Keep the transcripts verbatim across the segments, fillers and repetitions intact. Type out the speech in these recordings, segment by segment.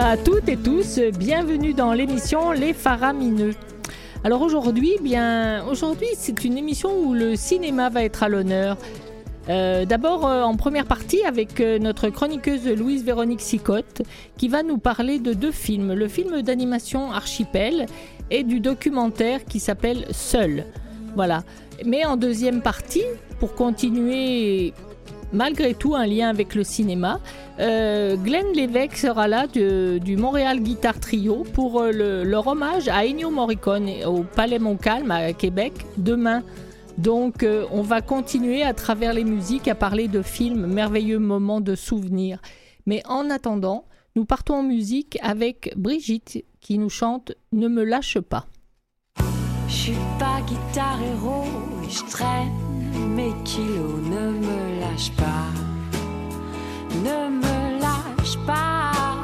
à toutes et tous, bienvenue dans l'émission Les Faramineux. Alors aujourd'hui, bien, aujourd'hui c'est une émission où le cinéma va être à l'honneur. Euh, d'abord euh, en première partie avec euh, notre chroniqueuse Louise Véronique Sicotte qui va nous parler de deux films, le film d'animation Archipel et du documentaire qui s'appelle Seul. Voilà. Mais en deuxième partie, pour continuer malgré tout un lien avec le cinéma, euh, Glenn Lévesque sera là de, du Montréal Guitar Trio pour euh, le, leur hommage à Ennio Morricone au Palais Montcalm à Québec demain. Donc euh, on va continuer à travers les musiques à parler de films, merveilleux moments de souvenirs. Mais en attendant, nous partons en musique avec Brigitte qui nous chante « Ne me lâche pas ». Je suis pas guitare héros et je traîne mes kilos. Ne me lâche pas, ne me lâche pas.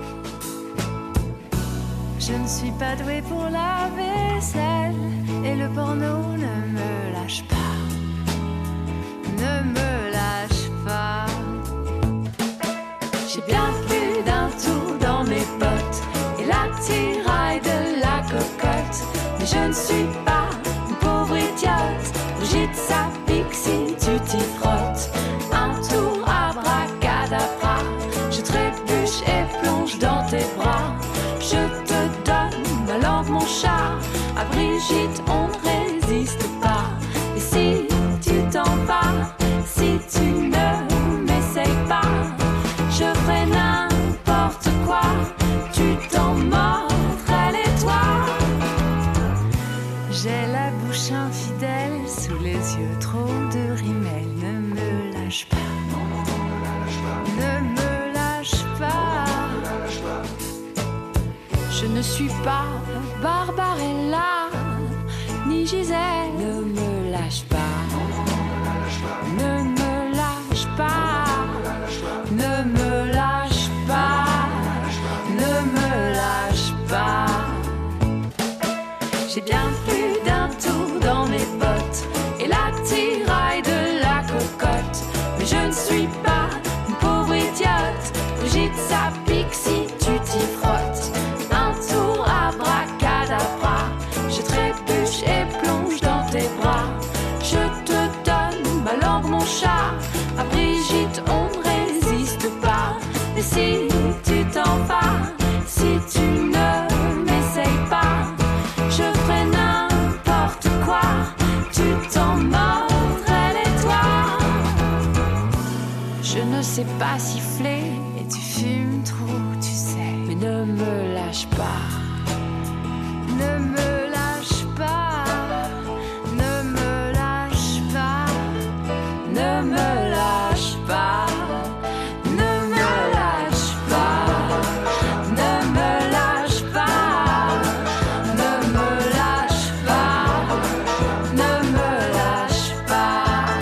Je ne suis pas douée pour la vaisselle et le porno. Ne me lâche pas, ne me lâche pas. J'ai bien plus d'un tour dans mes bottes et l'attirail de la cocotte. Mais je ne suis pas une pauvre idiote. Brigitte, ça pique si tu t'y frottes. Un tour abracadabra. Je trébuche et plonge dans tes bras. Je te donne ma langue, mon chat. À Brigitte, on ne résiste pas. Et si tu t'en vas, si tu ne m'essayes pas, je ferai n'importe quoi. Tu t'en mordrais les doigts. J'ai la bouche infidèle, sous les yeux trop de rimel. Ne me lâche pas, ne me lâche pas. Je ne suis pas Barbarella, ni Gisèle. Ne me lâche pas, ne me lâche pas, ne me lâche pas, ne me lâche pas. J'ai bien plus d'un tour dans mes bottes et l'attirail de la cocotte. Mais je ne suis pas une pauvre idiote. Brigitte, ça pique si tu t'y frottes. Un tour abracadabra. Je trébuche et plonge dans tes bras. Je te donne ma langue, mon chat. À Brigitte, on ne résiste pas. Mais si tu t'en vas, si tu ne m'essayes pas, je ferai n'importe quoi, tu t'en mordrais les doigts. Je ne sais pas siffler et tu fumes trop, tu sais. Mais ne me lâche pas, ne me lâche pas, ne me lâche pas, ne me lâche pas, ne me lâche pas, ne me lâche pas. Ne me lâche pas, ne me lâche pas.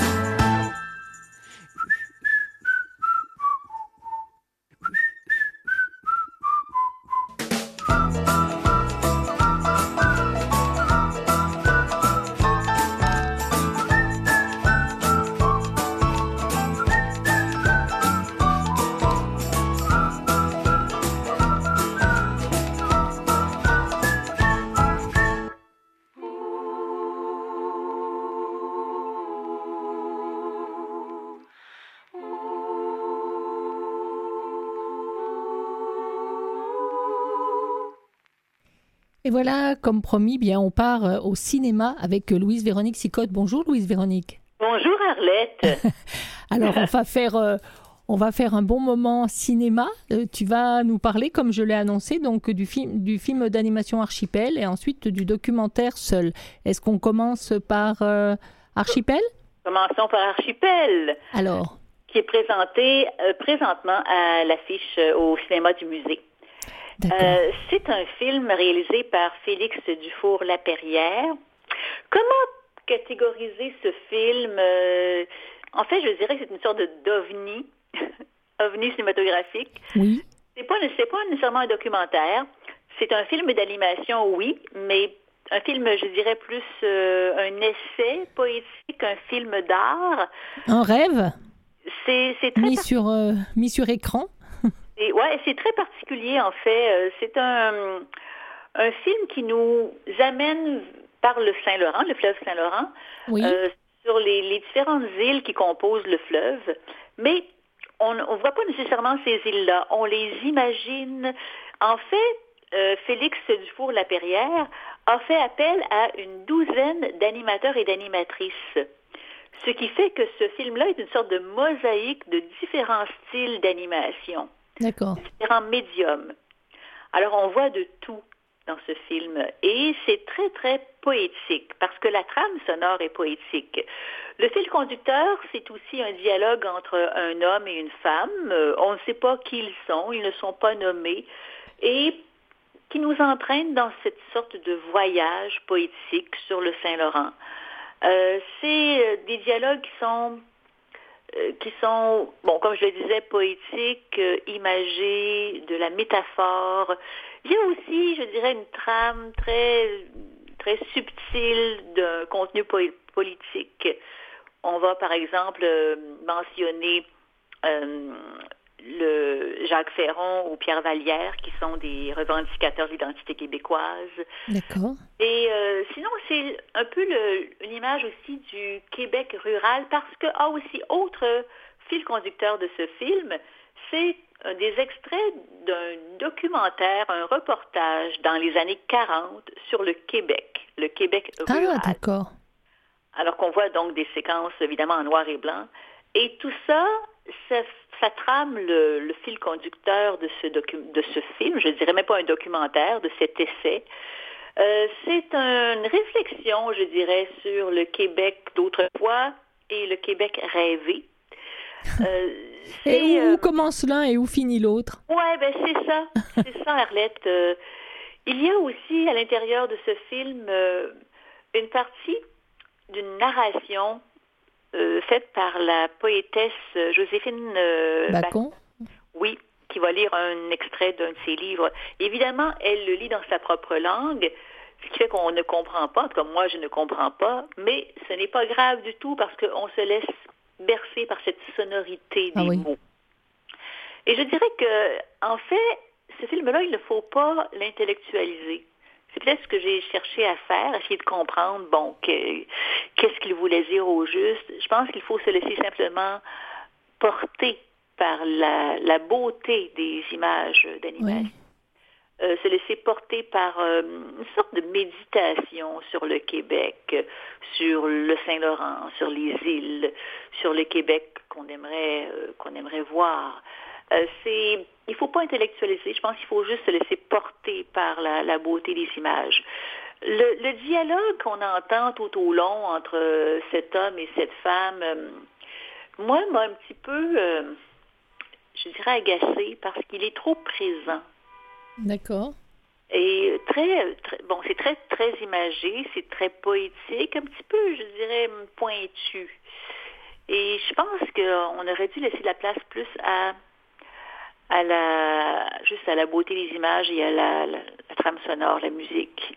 Et voilà, comme promis, bien, on part euh, au cinéma avec euh, Louise Véronique Sicotte. Bonjour Louise Véronique. Bonjour Arlette. Alors on va faire, euh, on va faire un bon moment cinéma. Euh, tu vas nous parler, comme je l'ai annoncé, donc du film, du film d'animation Archipel et ensuite du documentaire Seul. Est-ce qu'on commence par euh, Archipel ? Commençons par Archipel. Alors. Qui est présenté euh, présentement à l'affiche euh, au cinéma du musée. Euh, c'est un film réalisé par Félix Dufour-Laperrière. Comment catégoriser ce film? Euh, en fait, je dirais que c'est une sorte de d'ovni, ovni cinématographique. Oui. C'est pas, c'est pas nécessairement un documentaire. C'est un film d'animation, oui, mais un film, je dirais, plus euh, un essai poétique, un film d'art. Un rêve? C'est, c'est très mis, sur, euh, mis sur écran. C'est, ouais, c'est très particulier, en fait. Euh, C'est un, un film qui nous amène par le Saint-Laurent, le fleuve Saint-Laurent, Oui. euh, sur les, les différentes îles qui composent le fleuve. Mais on ne voit pas nécessairement ces îles-là. On les imagine. En fait, euh, Félix Dufour-Lapeyrière a fait appel à une douzaine d'animateurs et d'animatrices. Ce qui fait que ce film-là est une sorte de mosaïque de différents styles d'animation. D'accord. Différents médiums. Alors, on voit de tout dans ce film. Et c'est très, très poétique, parce que la trame sonore est poétique. Le fil conducteur, c'est aussi un dialogue entre un homme et une femme. Euh, on ne sait pas qui ils sont, ils ne sont pas nommés, et qui nous entraîne dans cette sorte de voyage poétique sur le Saint-Laurent. Euh, c'est des dialogues qui sont qui sont, bon, comme je le disais, poétiques, euh, imagés, de la métaphore. Il y a aussi, je dirais, une trame très, très subtile d'un contenu po- politique. On va, par exemple, euh, mentionner euh, le Jacques Ferron ou Pierre Vallière, qui sont des revendicateurs de l'identité québécoise. D'accord. Et euh, sinon, c'est un peu le, une image aussi du Québec rural, parce que, ah, aussi, autre fil conducteur de ce film, c'est euh, des extraits d'un documentaire, un reportage dans les années quarante sur le Québec, le Québec rural. Ah, d'accord. Alors qu'on voit donc des séquences, évidemment, en noir et blanc. Et tout ça, ça, ça trame le, le fil conducteur de ce, docu- de ce film, je ne dirais même pas un documentaire, de cet essai. Euh, c'est une réflexion, je dirais, sur le Québec d'autrefois et le Québec rêvé. Euh, et où, euh, où commence l'un et où finit l'autre? Ouais, ben c'est ça, c'est ça, Arlette. Euh, il y a aussi à l'intérieur de ce film euh, une partie d'une narration euh, faite par la poétesse Joséphine euh, Bacon. Oui, qui va lire un extrait d'un de ses livres. Évidemment, elle le lit dans sa propre langue, ce qui fait qu'on ne comprend pas, en tout cas moi je ne comprends pas, mais ce n'est pas grave du tout parce qu'on se laisse bercer par cette sonorité des Ah oui. mots. Et je dirais que, en fait, ce film-là, il ne faut pas l'intellectualiser. C'est peut-être ce que j'ai cherché à faire, essayer de comprendre, bon, que, qu'est-ce qu'il voulait dire au juste. Je pense qu'il faut se laisser simplement porter par la, la beauté des images d'animation. Oui. Euh, se laisser porter par euh, une sorte de méditation sur le Québec, sur le Saint-Laurent, sur les îles, sur le Québec qu'on aimerait, euh, qu'on aimerait voir. Euh, c'est, il ne faut pas intellectualiser, je pense qu'il faut juste se laisser porter par la, la beauté des images. Le, le dialogue qu'on entend tout au long entre euh, cet homme et cette femme, euh, moi, m'a un petit peu, euh, je dirais, agacée parce qu'il est trop présent. D'accord. Et très, très, bon, c'est très, très imagé, c'est très poétique, un petit peu, je dirais, pointu. Et je pense qu'on aurait dû laisser la place plus à, à la, juste à la beauté des images et à la, la, la trame sonore, la musique.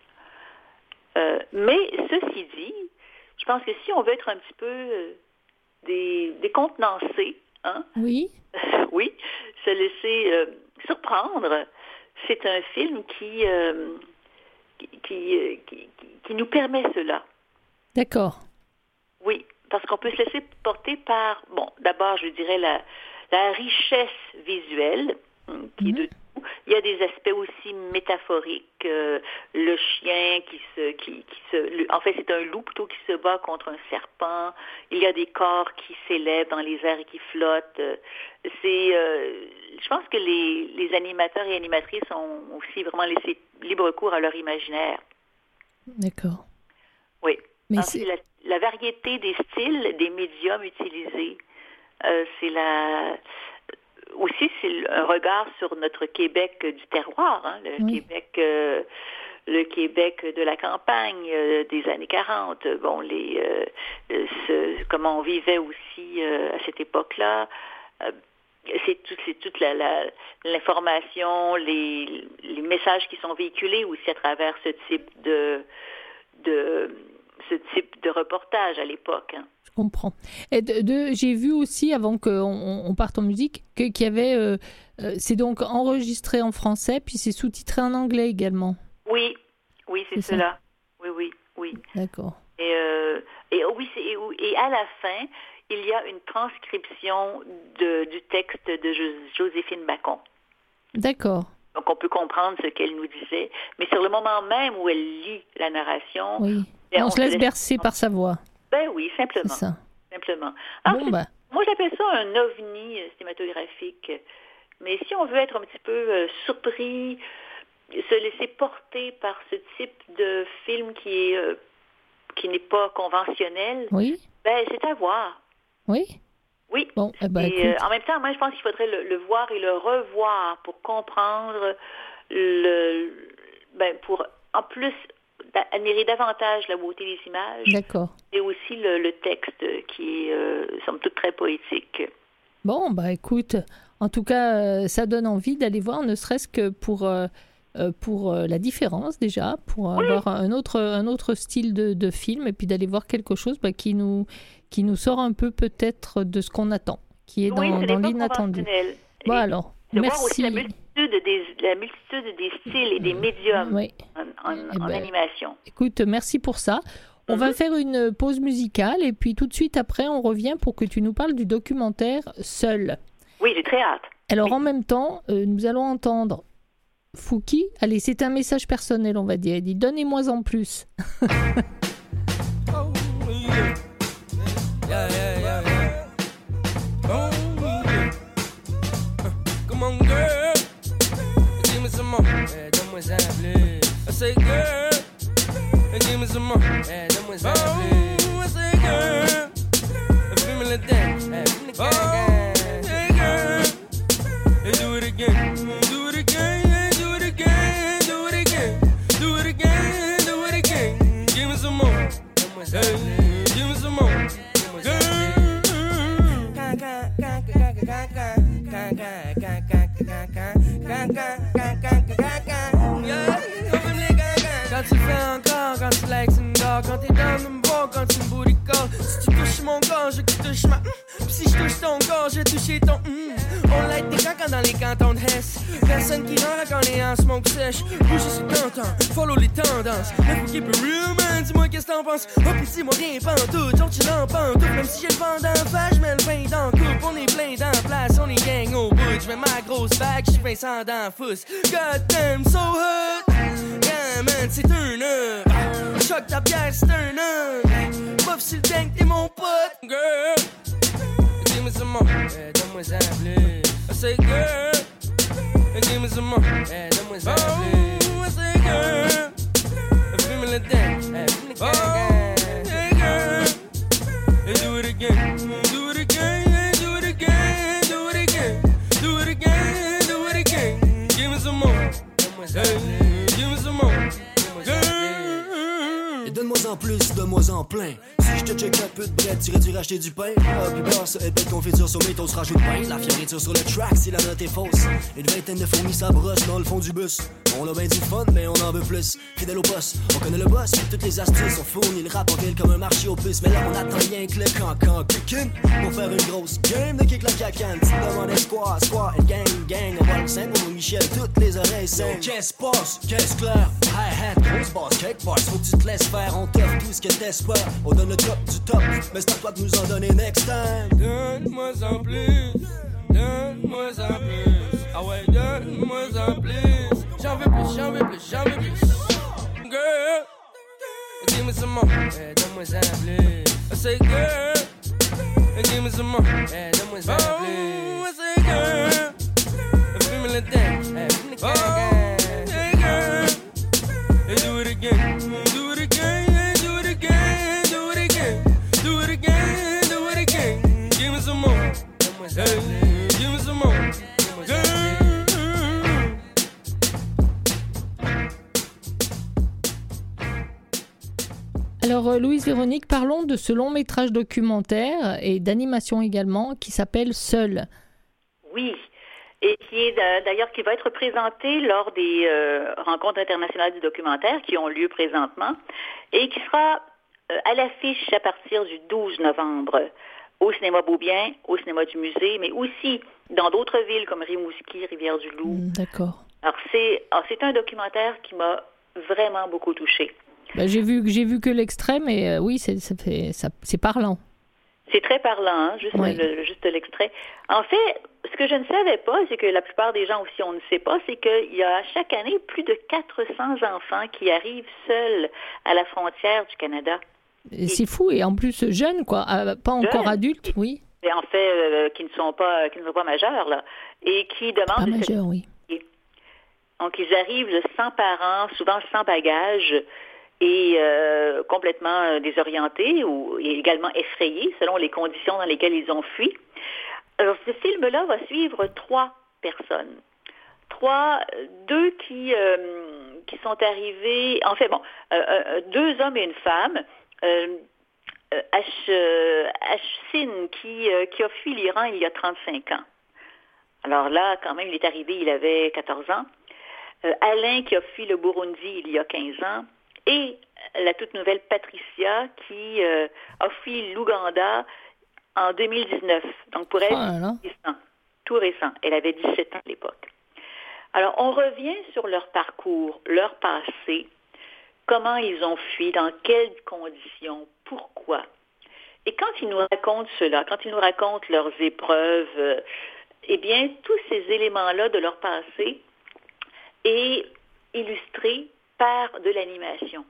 Euh, mais ceci dit, je pense que si on veut être un petit peu euh, des, décontenancés, hein, oui, oui, se laisser euh, surprendre. C'est un film qui, euh, qui, qui, qui, qui nous permet cela. D'accord. Oui, parce qu'on peut se laisser porter par, bon, d'abord, je dirais la, la richesse visuelle, hein, qui mmh. est de tout. Il y a des aspects aussi métaphoriques. Euh, le chien qui se, qui, qui se, le, en fait, c'est un loup plutôt qui se bat contre un serpent. Il y a des corps qui s'élèvent dans les airs et qui flottent. C'est, euh, je pense que les, les animateurs et animatrices ont aussi vraiment laissé libre cours à leur imaginaire. D'accord. Oui. Mais c'est... c'est la, la variété des styles, des médiums utilisés. Euh, c'est la... Aussi, c'est un regard sur notre Québec du terroir, hein, le oui. Québec... Euh, le Québec de la campagne euh, des années quarante, bon, les, euh, ce, comment on vivait aussi euh, à cette époque-là. Euh, c'est, tout, c'est toute la, la, l'information, les, les messages qui sont véhiculés aussi à travers ce type de, de ce type de reportage à l'époque. Hein. Je comprends. Et de, de, j'ai vu aussi, avant qu'on on parte en musique, que, qu'il y avait... Euh, euh, c'est donc enregistré en français, puis c'est sous-titré en anglais également. Oui, oui, c'est, c'est cela. Oui, oui, oui. D'accord. Et, euh, et, oui, c'est, et, et à la fin, il y a une transcription de, du texte de Jo- Joséphine Bacon. D'accord. Donc, on peut comprendre ce qu'elle nous disait. Mais sur le moment même où elle lit la narration... Oui. Ben, on, on se laisse, laisse bercer par sa voix. Ben oui, simplement. C'est ça. Simplement. Alors, bon, ben. Moi, j'appelle ça un ovni cinématographique. Mais si on veut être un petit peu euh, surpris, se laisser porter par ce type de film qui est euh, qui n'est pas conventionnel, oui. ben c'est à voir. Oui. Oui. Bon, eh ben, et euh, en même temps, moi, je pense qu'il faudrait le, le voir et le revoir pour comprendre le, ben, pour en plus admirer davantage la beauté des images. D'accord. Et aussi le, le texte qui est, euh, somme toute, très poétique. Bon, bah écoute, en tout cas, euh, ça donne envie d'aller voir, ne serait-ce que pour, euh, pour euh, la différence déjà, pour oui. avoir un autre, un autre style de, de film, et puis d'aller voir quelque chose bah, qui, nous, qui nous sort un peu peut-être de ce qu'on attend, qui est dans, oui, dans l'inattendu. Bon, alors, de merci. Voir aussi la multitude des, la multitude des styles et des médiums oui. en, en, eh en ben, animation. Écoute, merci pour ça. On mm-hmm. va faire une pause musicale et puis tout de suite après, on revient pour que tu nous parles du documentaire Seul. Oui, j'ai très hâte. Alors, oui. en même temps, euh, nous allons entendre Fouki. Allez, c'est un message personnel, on va dire. Il dit « Donnez-moi en plus ». Oh, yeah. Yeah, yeah, yeah, yeah. Oh, yeah. Uh, come on, girl. Give me some more. Yeah, donne-moi un plus. I say, girl. Give me some more. Yeah, donne-moi un plus. I say, girl. Fais-moi le dance. Yeah, fais-moi le gang. Hey, girl. Hey, do it again. Do it again. Yeah, do it again. Do it again. Do it again. Do it again. Give me some more. Hey, give me some more. Quand tu le fais encore, quand tu likes une dog, quand t'es dans le bon, quand tu me booty call. Si tu touches mon corps, je touche ma mm. Pis si je touche ton corps, je touche ton mm. On light des cancans dans les cantons de Hesse. Personne qui rentre quand les en smoke sèche. Bouger c'est tentant, follow les tendances. Le faut keep it real man, dis-moi qu'est-ce t'en penses. Oh pis dis-moi rien pantoute, genre tu l'en pantoute. Même si j'ai le vent d'en face, j'mets le pain dans le coupe. On est plein dans la place, on est gang au bout. J'mets ma grosse bague, j'suis Vincent dans la fousse. God damn, so hot. Yeah man, c'est un up. Choc ta bière, c'est un up. Bof sur le tank, t'es mon pote. Girl, give me some more. Yeah, donne-moi un plus. I say girl, give me some more. Yeah, donne-moi un plus. I say girl, fais-moi le dance. Yeah, fais-moi le gang. Hey girl, hey, do it again. Do it again. Yeah, do it again. Do it again. Do it again. Do it again. Give me some more. Hey, give me some more. Et donne-moi en plus, donne-moi en plein. Si je te check un peu de bread, tu irais-tu racheter du pain? Ah, puis bah, ça épais de confiture sur mes toasts, rajoute pain. La fioriture sur le track si la note est fausse. Une vingtaine de fourmis, ça brosse dans le fond du bus. On a bien du fun, mais on en veut plus. Fidèle au boss, on connaît le boss, puis toutes les astuces. On fournit le rap en ville comme un marché aux puces. Mais là, on attend rien que le cancan kickin' pour faire une grosse game de kick la cacane. Tu demandais squat, squat, et gang, gang. On va le sein pour Michel, toutes les oreilles saines. Qu'est-ce passe, qu'est-ce clair? Hi-hat, grosse bass, cake bars. Faut que tu te laisses faire, on t'offre tout ce que t'espères. On donne le top du top, mais c'est à toi de nous en donner next time. Donne-moi en plus, donne-moi en plus. Ah ouais, donne-moi en plus. J'en veux plus, j'en veux plus, j'en veux plus. Girl, give me some more. Yeah, donne-moi en plus. I say girl, give me some more. Yeah, donne-moi en plus. I say girl, fais-moi le dance. Yeah, fais-moi le gang. Hey girl, hey, do it again. Do it again. Yeah, do it again. Do it again. Do it again. Do it again. Give me some more. Hey, give me some more. Alors, euh, Louise Véronique, parlons de ce long métrage documentaire et d'animation également qui s'appelle Seul. Oui, et qui est d'ailleurs qui va être présenté lors des euh, rencontres internationales du documentaire qui ont lieu présentement et qui sera euh, à l'affiche à partir du douze novembre au cinéma Beaubien, au cinéma du musée, mais aussi dans d'autres villes comme Rimouski, Rivière-du-Loup. Mm, d'accord. Alors c'est, alors, c'est un documentaire qui m'a vraiment beaucoup touchée. Ben, j'ai vu, j'ai vu que l'extrait, mais euh, oui, c'est, ça fait, ça, c'est parlant. C'est très parlant, hein, juste, Oui. le, juste l'extrait. En fait, ce que je ne savais pas, c'est que la plupart des gens aussi, on ne sait pas, c'est qu'il y a chaque année plus de quatre cents enfants qui arrivent seuls à la frontière du Canada. Et c'est fou, et en plus jeune, quoi. Euh, pas encore Jeunes. adulte, oui. Et en fait, euh, qui ne sont pas, qui ne sont pas majeurs, là, et qui demandent... Pas de majeur, oui. Donc, ils arrivent là, sans parents, souvent sans bagages, et euh, complètement euh, désorientés ou et également effrayés selon les conditions dans lesquelles ils ont fui. Alors, ce film-là va suivre trois personnes. Trois, deux qui, euh, qui sont arrivés, en fait, bon, euh, euh, deux hommes et une femme. Euh, euh, H, euh, Hashsin, qui, euh, qui a fui l'Iran il y a trente-cinq ans. Alors là, quand même, il est arrivé, il avait quatorze ans. Euh, Alain, qui a fui le Burundi il y a quinze ans. Et la toute nouvelle Patricia, qui euh, a fui l'Ouganda en deux mille dix-neuf. Donc, pour elle, Oh là là. c'est récent, tout récent. Elle avait dix-sept ans à l'époque. Alors, on revient sur leur parcours, leur passé, comment ils ont fui, dans quelles conditions, pourquoi. Et quand ils nous racontent cela, quand ils nous racontent leurs épreuves, euh, eh bien, tous ces éléments-là de leur passé est illustré par de l'animation.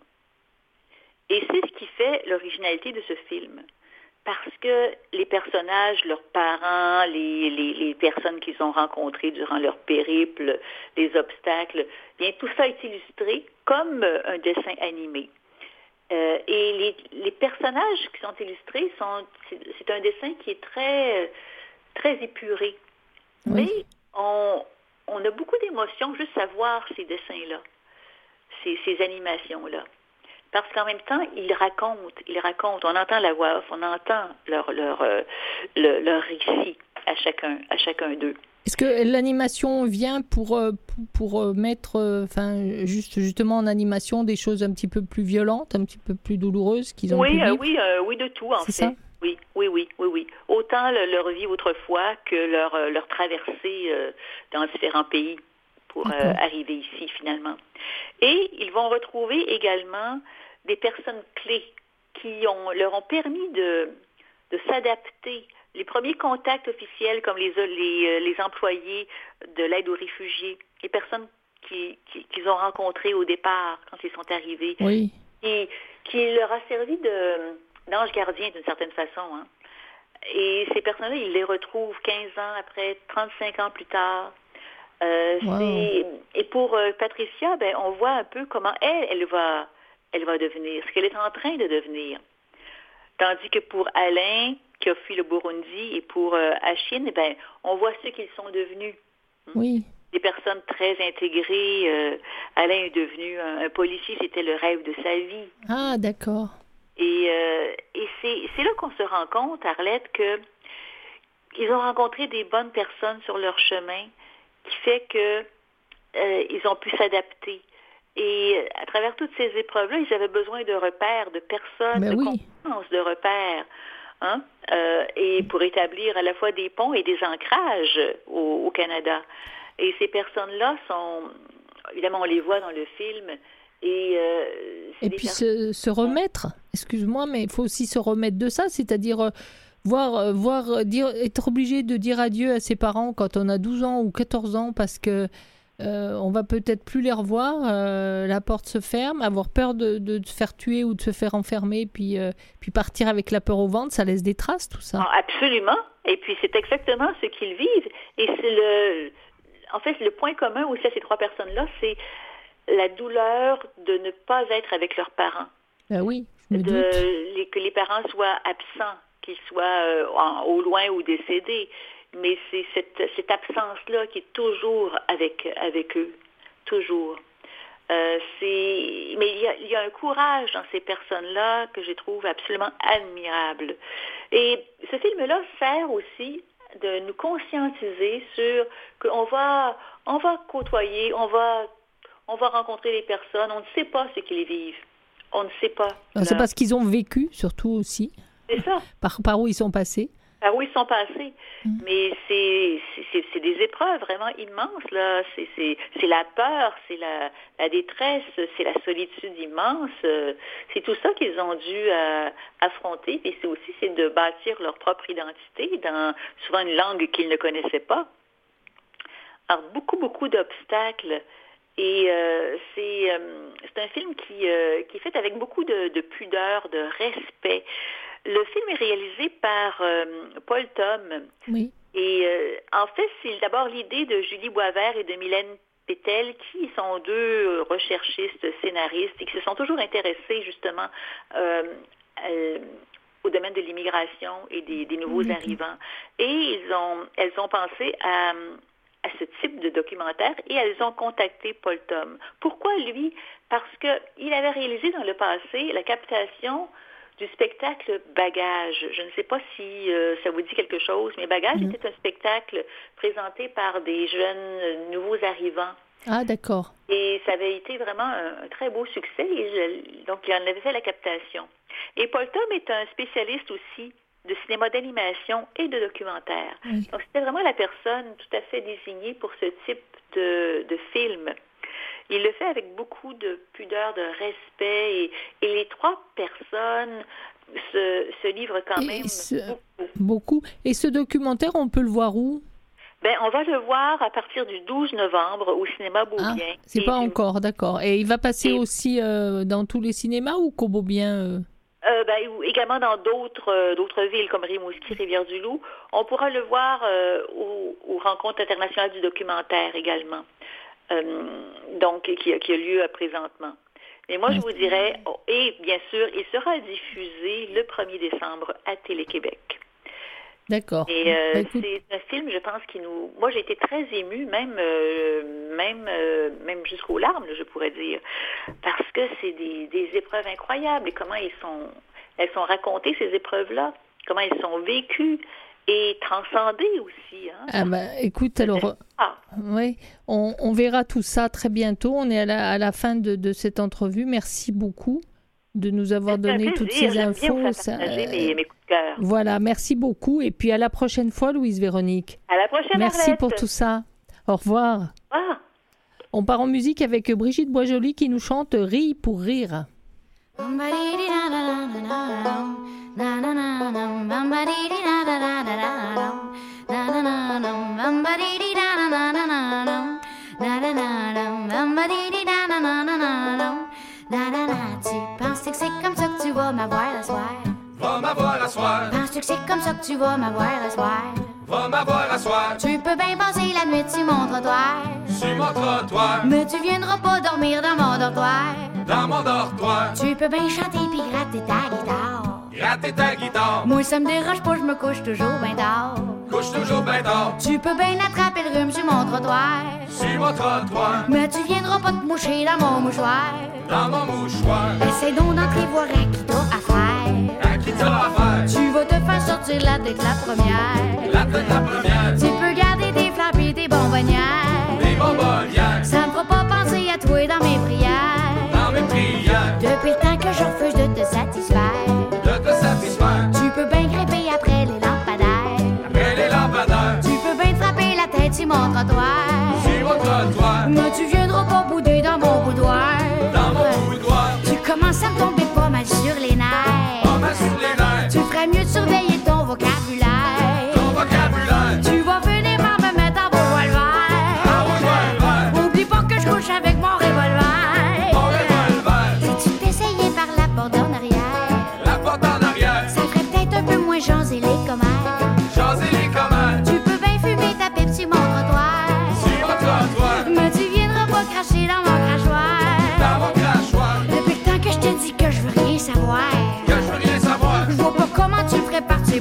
Et c'est ce qui fait l'originalité de ce film. Parce que les personnages, leurs parents, les, les, les personnes qu'ils ont rencontrées durant leur périple, les obstacles, bien tout ça est illustré comme un dessin animé. Euh, et les, les personnages qui sont illustrés, sont, c'est, c'est un dessin qui est très, très épuré. Oui. Mais on, on a beaucoup d'émotions juste à voir ces dessins-là, ces, ces animations-là. Parce qu'en même temps, ils racontent, ils racontent, on entend la voix off, on entend leur, leur, euh, le, leur récit à chacun, à chacun d'eux. Est-ce que l'animation vient pour, euh, pour, pour mettre, enfin, euh, juste, justement en animation des choses un petit peu plus violentes, un petit peu plus douloureuses qu'ils ont oui, pu vivre? Euh, oui, euh, oui, de tout, en C'est fait. ça? Oui, oui, oui, oui, oui. Autant le, leur vie autrefois que leur, euh, leur traversée euh, dans différents pays pour euh, arriver ici, finalement. Et ils vont retrouver également des personnes clés qui ont, leur ont permis de, de s'adapter. Les premiers contacts officiels, comme les, les, les employés de l'aide aux réfugiés, les personnes qui, qui, qu'ils ont rencontrées au départ quand ils sont arrivés, oui. qui, qui leur a servi de, d'ange gardien d'une certaine façon. Hein. Et ces personnes-là, ils les retrouvent quinze ans après, trente-cinq ans plus tard. Euh, wow. c'est, et pour euh, Patricia, ben, on voit un peu comment elle, elle va, elle va devenir, ce qu'elle est en train de devenir. Tandis que pour Alain, qui a fui le Burundi, et pour euh, Hashim, ben, on voit ce qu'ils sont devenus. Oui. Des personnes très intégrées. Euh, Alain est devenu un, un policier, c'était le rêve de sa vie. Ah, d'accord. Et, euh, et c'est, c'est là qu'on se rend compte, Arlette, que ils ont rencontré des bonnes personnes sur leur chemin, qui fait que euh, ils ont pu s'adapter. Et à travers toutes ces épreuves-là, ils avaient besoin de repères, de personnes, ben de oui. confiance, de repères, hein? euh, et pour établir à la fois des ponts et des ancrages au, au Canada. Et ces personnes-là sont, évidemment, on les voit dans le film. Et, euh, et puis se, se remettre, excuse-moi, mais il faut aussi se remettre de ça, c'est-à-dire euh, voir, euh, voir dire, être obligé de dire adieu à ses parents quand on a douze ans ou quatorze ans parce que euh, on va peut-être plus les revoir, euh, la porte se ferme, avoir peur de, de, de se faire tuer ou de se faire enfermer, puis, euh, puis partir avec la peur au ventre, ça laisse des traces, tout ça. Ah, absolument, et puis c'est exactement ce qu'ils vivent, et c'est le, en fait, le point commun aussi à ces trois personnes-là, c'est la douleur de ne pas être avec leurs parents. Ben oui, je me de, doute. Les, que les parents soient absents, qu'ils soient euh, en, au loin ou décédés. Mais c'est cette, cette absence-là qui est toujours avec, avec eux. Toujours. Euh, c'est, mais il y, a, il y a un courage dans ces personnes-là que je trouve absolument admirable. Et ce film-là sert aussi de nous conscientiser sur qu'on va, on va côtoyer, on va... On va rencontrer les personnes, on ne sait pas ce qu'ils vivent. On ne sait pas. Alors, c'est parce qu'ils ont vécu, surtout aussi. C'est ça. Par, par où ils sont passés. Par où ils sont passés. Mmh. Mais c'est, c'est, c'est des épreuves vraiment immenses, là. C'est, c'est, c'est la peur, c'est la, la détresse, c'est la solitude immense. C'est tout ça qu'ils ont dû euh, affronter. Et c'est aussi c'est de bâtir leur propre identité dans souvent une langue qu'ils ne connaissaient pas. Alors, beaucoup, beaucoup d'obstacles. Et euh, c'est, euh, c'est un film qui, euh, qui est fait avec beaucoup de, de pudeur, de respect. Le film est réalisé par euh, Paul Thom. Oui. Et euh, en fait, c'est d'abord l'idée de Julie Boisvert et de Mylène Pétel, qui sont deux recherchistes, scénaristes, et qui se sont toujours intéressés justement euh, euh, au domaine de l'immigration et des, des nouveaux oui. arrivants. Et ils ont, elles ont pensé à, à ce type de documentaire et elles ont contacté Paul Thom. Pourquoi lui? Parce qu'il avait réalisé dans le passé la captation du spectacle Bagage. Je ne sais pas si euh, ça vous dit quelque chose, mais Bagage mmh. était un spectacle présenté par des jeunes euh, nouveaux arrivants. Ah, d'accord. Et ça avait été vraiment un, un très beau succès. Et je, donc, il en avait fait la captation. Et Paul Thom est un spécialiste aussi de cinéma d'animation et de documentaire. Mmh. Donc, c'était vraiment la personne tout à fait désignée pour ce type de, de film. Il le fait avec beaucoup de pudeur, de respect, et, et les trois personnes se, se livrent quand et même ce, beaucoup. beaucoup. Et ce documentaire, on peut le voir où? Ben, on va le voir à partir du douze novembre au cinéma Beaubien. Ah, c'est et pas du... encore, d'accord. Et il va passer et... aussi euh, dans tous les cinémas ou qu'au Beaubien euh... Euh, ben, également dans d'autres, euh, d'autres villes comme Rimouski, Rivière-du-Loup. On pourra le voir euh, aux, aux rencontres internationales du documentaire également. Euh, donc, qui, qui a lieu présentement. Mais moi, je vous dirais, oh, et bien sûr, il sera diffusé le premier décembre à Télé-Québec. D'accord. Et euh, bah, c'est un film, je pense, qui nous... Moi, j'ai été très émue, même, euh, même, euh, même jusqu'aux larmes, je pourrais dire, parce que c'est des, des épreuves incroyables. Et comment ils sont, elles sont racontées, ces épreuves-là, comment elles sont vécues. Et transcender aussi. Hein? Ah ben, écoute, alors, ah. oui, on, on verra tout ça très bientôt. On est à la, à la fin de, de cette entrevue. Merci beaucoup de nous avoir c'est donné plaisir, toutes ces j'aime infos. Bien ça, euh, mes, mes coups de cœur. Voilà, merci beaucoup. Et puis à la prochaine fois, Louise Véronique. À la prochaine, merci Arlette. pour tout ça. Au revoir. Ah. On part en musique avec Brigitte Boisjoli qui nous chante « Ris pour rire ». Na na na na bamba di di da da da da da na na na na bamba di di da da da da na na na na bamba di di da da da da na na na na. Tu penses que c'est comme ça que tu vas m'avoir à soir? Va m'avoir à soir. Penses-tu que c'est comme ça que tu vas m'avoir à soir? Va m'avoir à soir. Tu peux bien passer la nuit sur mon trottoir. Sur mon trottoir. Mais tu viendras pas dormir dans mon dortoir. Dans mon dortoir. Tu peux bien chanter pis gratter ta guitare. Gratter ta guitare. Moi ça me dérange pas, je me couche toujours ben tard. Couche toujours ben tard. Tu peux bien attraper le rhume sur mon trottoir. Sur mon trottoir. Mais tu viendras pas te moucher dans mon mouchoir. Dans mon mouchoir. Essaye donc d'entrevoir à qui t'as affaire. À qui t'as affaire. Tu vas te faire sortir la tête la première. La tête la première. Tu peux garder des fleurs pis des bonbonnières. Des bonbonnières. Ça me fera pas penser à toi dans mes prières. Dans mes prières. Depuis le temps que je refuse de te satisfaire. Tu peux bien grimper après les lampadaires. Après les lampadaires. Tu peux bien te frapper la tête sur mon trottoir. Sur mon trottoir. Mais tu viendras pas bouder dans mon boudoir. Dans mon boudoir. Tu commences à me tomber pas mal sur les nerfs. Pas mal sur les nerfs. Tu ferais mieux de surveiller ton vocabulaire. Ton vocabulaire. Tu vas venir par me mettre en revolver. En revolver. Oublie pas que je couche avec mon revolver. Mon revolver. Si tu t'essayais par la porte en arrière. Jaser les commandes. Jaser les commandes. Tu peux bien fumer ta pipe sur mon trottoir. Sur mon trottoir. Mais tu viendras pas cracher dans mon crachoir. Dans mon crachoir. Depuis le temps que je te dis que je veux rien savoir. Que je veux rien savoir. Je vois pas comment tu ferais partie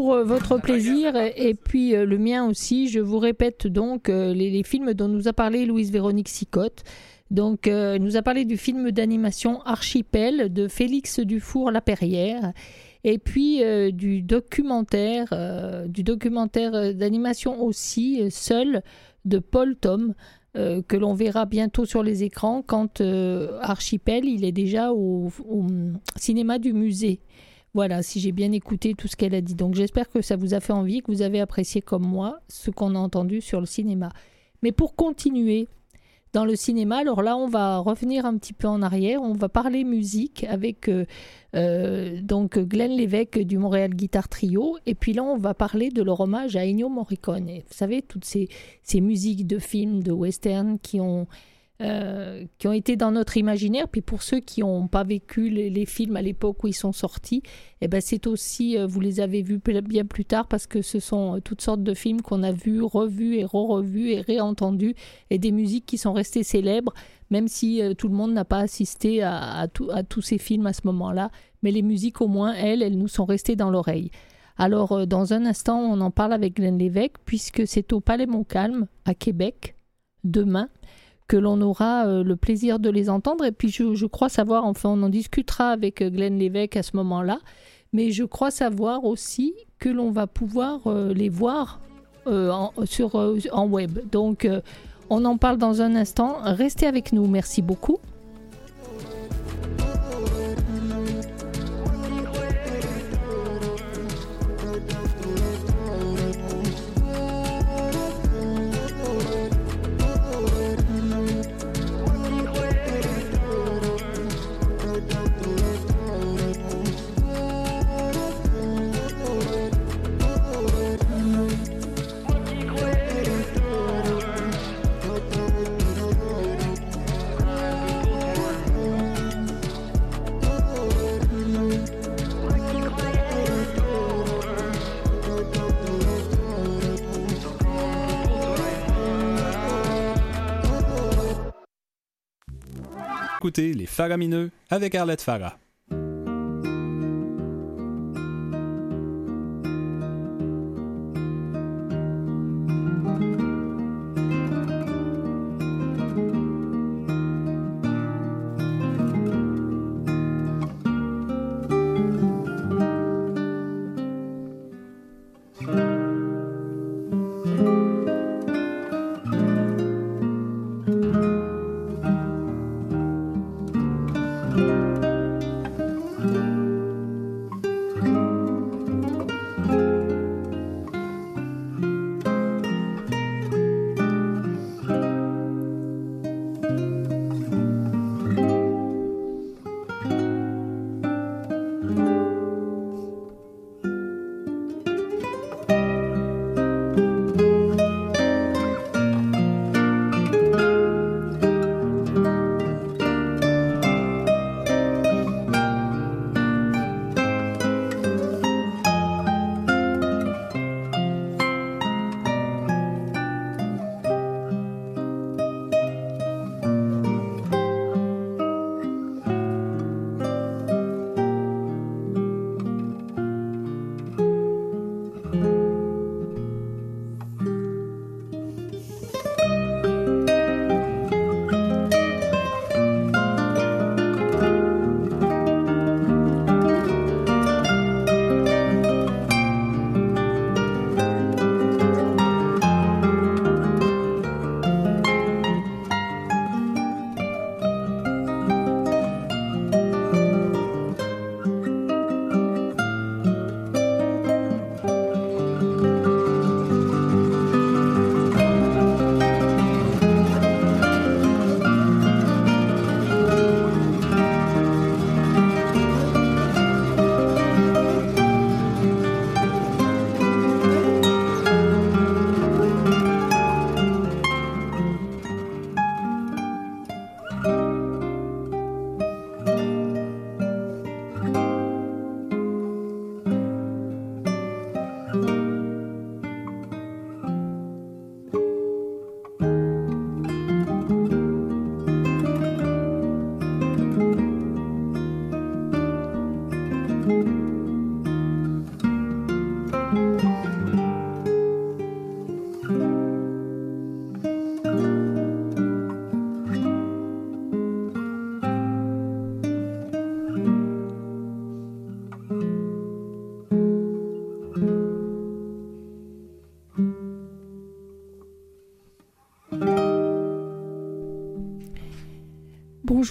pour euh, votre plaisir et, et puis euh, le mien aussi. Je vous répète donc euh, les, les films dont nous a parlé Louise-Véronique Sicotte. Donc, euh, elle nous a parlé du film d'animation Archipel de Félix Dufour-Laperrière et puis euh, du documentaire, euh, du documentaire d'animation aussi, euh, Seul, de Paul Thom, euh, que l'on verra bientôt sur les écrans quand euh, Archipel, il est déjà au, au cinéma du musée. Voilà, si j'ai bien écouté tout ce qu'elle a dit. Donc, j'espère que ça vous a fait envie, que vous avez apprécié comme moi ce qu'on a entendu sur le cinéma. Mais pour continuer dans le cinéma, alors là, on va revenir un petit peu en arrière. On va parler musique avec euh, euh, donc Glenn Lévesque du Montréal Guitar Trio. Et puis là, on va parler de leur hommage à Ennio Morricone. Vous savez, toutes ces, ces musiques de films, de western qui ont, euh, qui ont été dans notre imaginaire. Puis pour ceux qui n'ont pas vécu les, les films à l'époque où ils sont sortis, eh ben c'est aussi, euh, vous les avez vus bien plus tard parce que ce sont euh, toutes sortes de films qu'on a vus, revus et re-revus et réentendus et des musiques qui sont restées célèbres, même si euh, tout le monde n'a pas assisté à, à, tout, à tous ces films à ce moment-là. Mais les musiques, au moins, elles, elles nous sont restées dans l'oreille. Alors, euh, dans un instant, on en parle avec Glenn Lévesque puisque c'est au Palais Montcalm, à Québec, demain, que l'on aura euh, le plaisir de les entendre. Et puis, je, je crois savoir, enfin, on en discutera avec euh, Glenn Lévesque à ce moment-là, mais je crois savoir aussi que l'on va pouvoir euh, les voir euh, en, sur, euh, en web. Donc, euh, on en parle dans un instant. Restez avec nous. Merci beaucoup. Écoutez Les Faramineux avec Arlette Farah.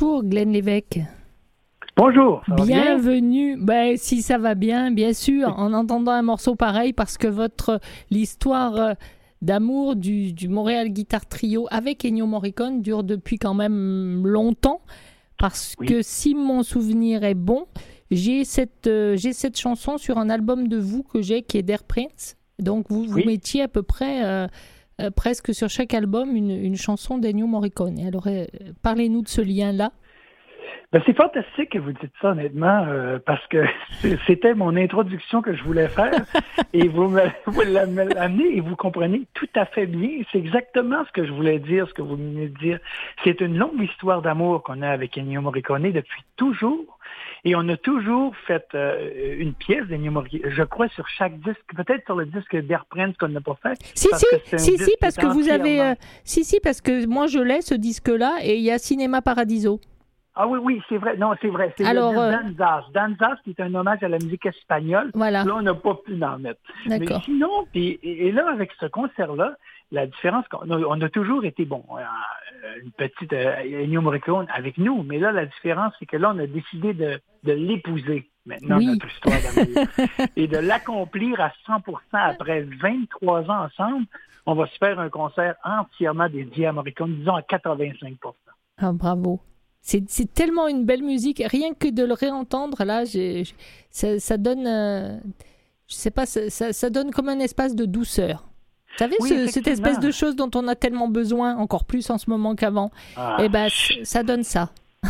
Bonjour Glenn Lévesque. Bonjour. Ça va bien? Bienvenue. Ben, si ça va bien, bien sûr, en entendant un morceau pareil, parce que votre l'histoire d'amour du, du Montréal Guitar Trio avec Ennio Morricone dure depuis quand même longtemps. Parce oui. que si mon souvenir est bon, j'ai cette, euh, j'ai cette chanson sur un album de vous que j'ai qui est d'Air Prince. Donc vous, vous oui. mettiez à peu près euh, euh, presque sur chaque album une, une chanson d'Ennio Morricone. Alors euh, parlez-nous de ce lien-là. Ben, c'est fantastique que vous dites ça, honnêtement, euh, parce que c'était mon introduction que je voulais faire et vous me, vous l'amenez et vous comprenez tout à fait bien. C'est exactement ce que je voulais dire, ce que vous venez de dire. C'est une longue histoire d'amour qu'on a avec Ennio Morricone depuis toujours. Et on a toujours fait euh, une pièce d'Ennio Morricone, je crois, sur chaque disque, peut-être sur le disque d'Air Prince qu'on n'a pas fait. Si, si, si, si, parce que vous avez... Euh, si, si, parce que moi je l'ai, ce disque-là, et il y a Cinéma Paradiso. Ah oui, oui, c'est vrai. Non, c'est vrai. C'est Alors, le Danzas. Danzas, qui est un hommage à la musique espagnole. Voilà. Là, on n'a pas pu en mettre. D'accord. Mais sinon, et, et là, avec ce concert-là, la différence, on a, on a toujours été, bon, une petite euh, Ennio Morricone avec nous, mais là, la différence, c'est que là, on a décidé de, de l'épouser, maintenant, oui. notre histoire d'amour. Et de l'accomplir à cent pour cent après vingt-trois ans ensemble. On va se faire un concert entièrement dédié à Morricone, disons à quatre-vingt-cinq pour cent. Ah, bravo. C'est, c'est tellement une belle musique, rien que de le réentendre, là, j'ai, j'ai, ça, ça donne, euh, je sais pas, ça, ça, ça donne comme un espace de douceur. Vous savez, oui, ce, cette espèce de chose dont on a tellement besoin, encore plus en ce moment qu'avant, ah, eh ben, ça donne ça.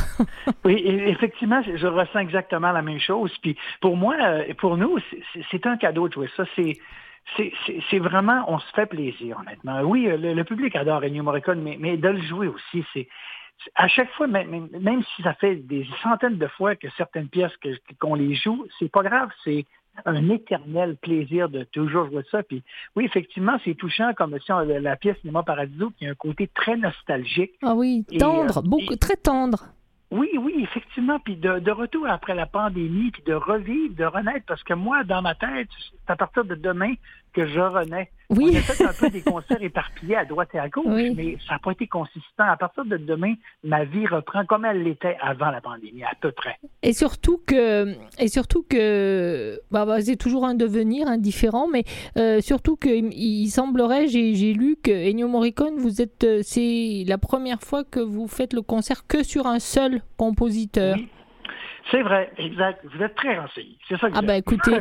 Oui, et effectivement, je ressens exactement la même chose. Puis pour moi, pour nous, c'est, c'est un cadeau de jouer ça. C'est, c'est, c'est, c'est vraiment, on se fait plaisir, honnêtement. Oui, le, le public adore Ennio Morricone, mais, mais de le jouer aussi, c'est... À chaque fois, même, même si ça fait des centaines de fois que certaines pièces que, qu'on les joue, c'est pas grave, c'est un éternel plaisir de toujours jouer ça. Puis oui, effectivement, c'est touchant comme si on, la pièce Cinéma Paradiso qui a un côté très nostalgique. Ah oui, tendre, et, beaucoup, et, très tendre. Oui, oui, effectivement. Puis de, de retour après la pandémie, puis de revivre, de renaître, parce que moi, dans ma tête, c'est à partir de demain que je renais. Oui. On a fait un peu des concerts éparpillés à droite et à gauche, oui. mais ça n'a pas été consistant. À partir de demain, ma vie reprend comme elle l'était avant la pandémie, à peu près. Et surtout que, et surtout que bah, bah, c'est toujours un devenir, un différent, mais euh, surtout qu'il il semblerait, j'ai, j'ai lu que Ennio Morricone, vous êtes, c'est la première fois que vous faites le concert que sur un seul compositeur. Oui. C'est vrai, exact. Vous êtes très renseigné. C'est ça que Ah ben écoutez.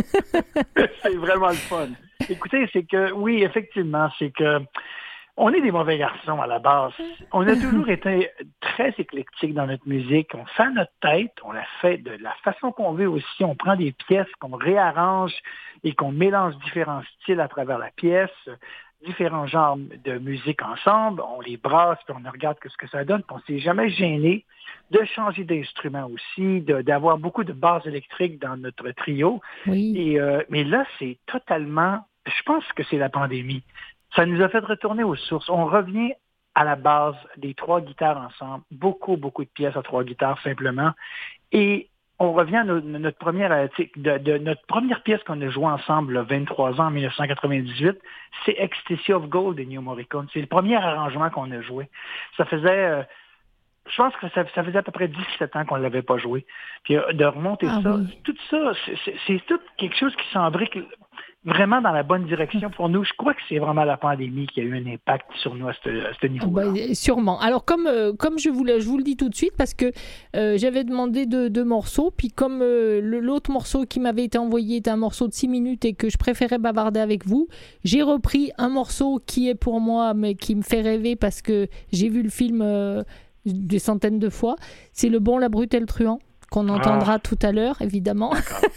C'est vraiment le fun. Écoutez, c'est que, oui, effectivement, c'est que on est des mauvais garçons à la base. On a toujours été très éclectique dans notre musique. On fait à notre tête, on la fait de la façon qu'on veut aussi. On prend des pièces qu'on réarrange et qu'on mélange différents styles à travers la pièce, différents genres de musique ensemble. On les brasse, puis on regarde ce que ça donne. Puis on s'est jamais gêné de changer d'instrument aussi, de, d'avoir beaucoup de basses électriques dans notre trio. Oui. Et, euh, mais là, c'est totalement... Je pense que c'est la pandémie. Ça nous a fait retourner aux sources. On revient à la base des trois guitares ensemble. Beaucoup, beaucoup de pièces à trois guitares, simplement. Et on revient à notre, notre première... De, de notre première pièce qu'on a jouée ensemble, le vingt-trois ans, en dix-neuf cent quatre-vingt-dix-huit, c'est Ecstasy of Gold d'Ennio Morricone. C'est le premier arrangement qu'on a joué. Ça faisait... Euh, Je pense que ça, ça faisait à peu près dix-sept ans qu'on ne l'avait pas joué. Puis de remonter ah, ça, oui. tout ça, c'est, c'est, c'est tout quelque chose qui s'embrique vraiment dans la bonne direction pour nous. Je crois que c'est vraiment la pandémie qui a eu un impact sur nous à ce, à ce niveau-là. Bah, sûrement. Alors, comme, euh, comme je, vous, je vous le dis tout de suite, parce que euh, j'avais demandé deux, deux morceaux, puis comme euh, le, l'autre morceau qui m'avait été envoyé était un morceau de six minutes et que je préférais bavarder avec vous, j'ai repris un morceau qui est pour moi, mais qui me fait rêver parce que j'ai vu le film... Euh, des centaines de fois. C'est Le Bon, la Brute et le Truand, qu'on entendra ah. tout à l'heure, évidemment.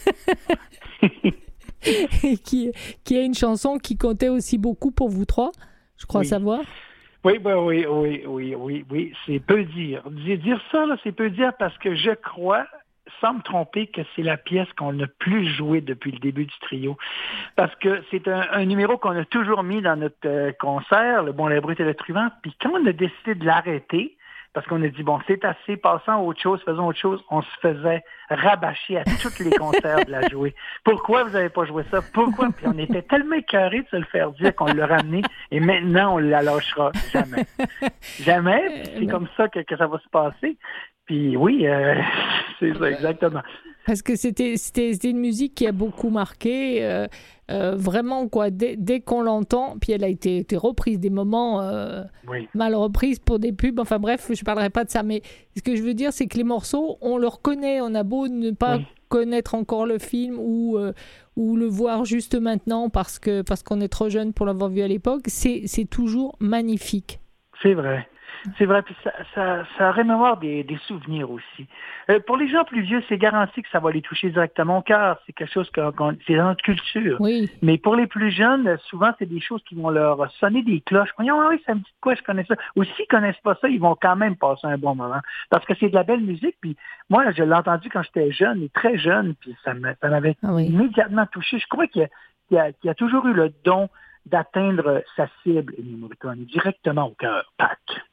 Et qui, qui est une chanson qui comptait aussi beaucoup pour vous trois, je crois oui. savoir. Oui, ben oui, oui, oui, oui, oui, c'est peu dire. Dire ça, là, c'est peu dire parce que je crois, sans me tromper, que c'est la pièce qu'on a plus jouée depuis le début du trio. Parce que c'est un, un numéro qu'on a toujours mis dans notre euh, concert, Le Bon, la Brute et le Truand. Puis quand on a décidé de l'arrêter, parce qu'on a dit, bon, c'est assez, passons à autre chose, faisons autre chose. On se faisait rabâcher à tous les concerts de la jouer. Pourquoi vous n'avez pas joué ça? Pourquoi? Puis on était tellement écœurés de se le faire dire qu'on l'a ramené et maintenant on ne la lâchera jamais. Jamais. C'est comme ça que, que ça va se passer. Puis oui, euh, c'est ça, exactement. Parce que c'était, c'était, c'était une musique qui a beaucoup marqué, euh, euh, vraiment, quoi, dès, dès qu'on l'entend, puis elle a été, été reprise, des moments euh, oui. mal reprises pour des pubs, enfin bref, je ne parlerai pas de ça, mais ce que je veux dire, c'est que les morceaux, on le reconnaît, on a beau ne pas oui. connaître encore le film ou, euh, ou le voir juste maintenant parce, que, parce qu'on est trop jeune pour l'avoir vu à l'époque, c'est, c'est toujours magnifique. C'est vrai. C'est vrai, puis ça, ça, ça remémore des, des souvenirs aussi. Euh, pour les gens plus vieux, c'est garanti que ça va les toucher directement au cœur. C'est quelque chose que, qu'on, c'est dans notre culture. Oui. Mais pour les plus jeunes, souvent, c'est des choses qui vont leur sonner des cloches. Ils vont dire, ah oui, ça me dit quoi, je connais ça. Ou s'ils connaissent pas ça, ils vont quand même passer un bon moment. Parce que c'est de la belle musique. Puis moi, je l'ai entendu quand j'étais jeune, et très jeune, puis ça, me, ça m'avait ah oui. immédiatement touché. Je crois qu'il y a, qu'il y a, qu'il y a toujours eu le don d'atteindre sa cible, Ennio Morricone, directement au cœur. Pac.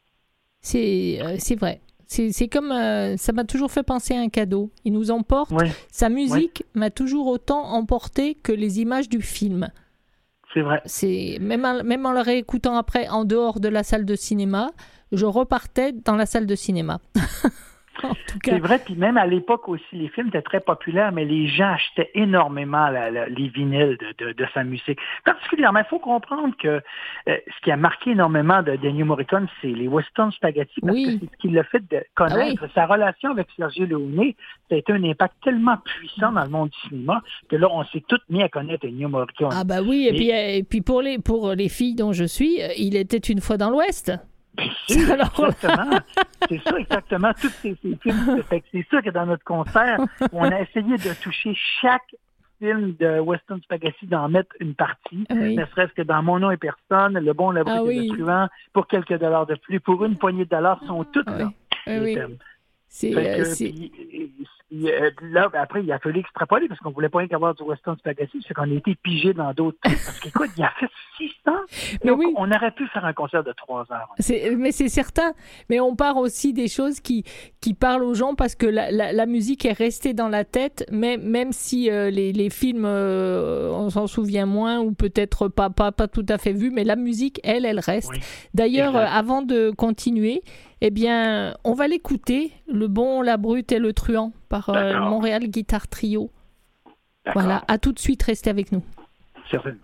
C'est, euh, c'est vrai. C'est, c'est comme... Euh, ça m'a toujours fait penser à un cadeau. Il nous emporte. Oui. Sa musique oui. m'a toujours autant emporté que les images du film. C'est vrai. C'est, même, en, même en le réécoutant après, en dehors de la salle de cinéma, je repartais dans la salle de cinéma. En tout cas. C'est vrai, puis même à l'époque aussi, les films étaient très populaires, mais les gens achetaient énormément la, la, les vinyles de, de, de sa musique. Particulièrement, il faut comprendre que euh, ce qui a marqué énormément de Ennio Morricone, c'est les Western Spaghetti, parce oui. que c'est ce qui l'a fait de connaître. Ah oui. Sa relation avec Sergio Leone, ça a été un impact tellement puissant dans le monde du cinéma que là, on s'est tous mis à connaître Ennio Morricone. Ah bah oui, et, et puis, et puis pour, les, pour les filles dont je suis, il était une fois dans l'Ouest. C'est, Alors... exactement. C'est ça, exactement. Tous ces, ces films. C'est ça que dans notre concert, on a essayé de toucher chaque film de Western Spaghetti, d'en mettre une partie, oui. ne serait-ce que dans Mon nom et personne, Le bon, la brute ah, et oui. le truand, pour quelques dollars de plus, pour une poignée de dollars, sont toutes oui. là. Oui, oui. C'est, que, c'est... Puis, puis, là, après, il a fallu extrapoler parce qu'on ne voulait pas rien qu'avoir du Western Spaghetti, c'est qu'on a été pigé dans d'autres trucs. Parce qu'écoute, il a fait six ans. Mais donc, oui. on aurait pu faire un concert de trois heures. C'est, mais c'est certain. Mais on part aussi des choses qui, qui parlent aux gens parce que la, la, la musique est restée dans la tête, même, même si euh, les, les films, euh, on s'en souvient moins ou peut-être pas, pas, pas tout à fait vu, mais la musique, elle, elle reste. Oui. D'ailleurs, euh, avant de continuer, eh bien, on va l'écouter, Le bon, la brute et le truand, par euh, Montréal Guitar Trio. D'accord. Voilà, à tout de suite, restez avec nous. Certainement.